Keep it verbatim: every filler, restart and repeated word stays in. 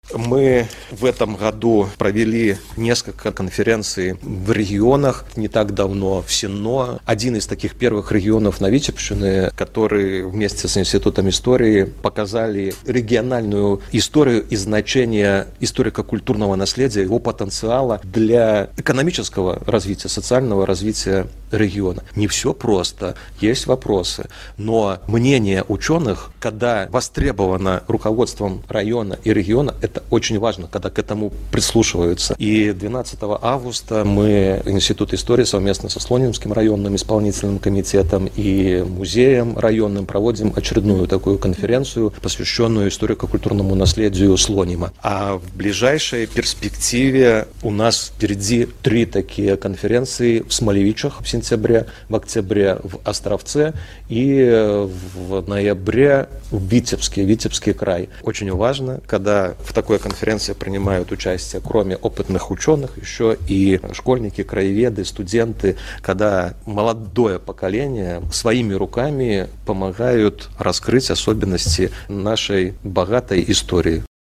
Мы в этом году провели несколько конференций в регионах. Не так давно в Сенно. Один из таких первых регионов на Витебщине, который вместе с Институтом истории показали региональную историю и значение историко-культурного наследия, его потенциала для экономического развития, социального развития региона. Не все просто, есть вопросы, но мнение ученых, когда востребовано руководством района и региона, это очень важно, когда к этому прислушиваются. И двенадцатого августа мы, Институт истории, совместно со Слонимским районным исполнительным комитетом и музеем районным проводим очередную такую конференцию, посвященную историко-культурному наследию Слонима. А в ближайшей перспективе у нас впереди три такие конференции в Смолевичах в сентябре, в октябре в Островце и в ноябре в Витебске, Витебский край. Очень важно, когда в такой конференции принимают участие, кроме опытных ученых, еще и школьники, краеведы, студенты, когда молодое поколение своими руками помогают раскрыть особенности нашей богатой истории.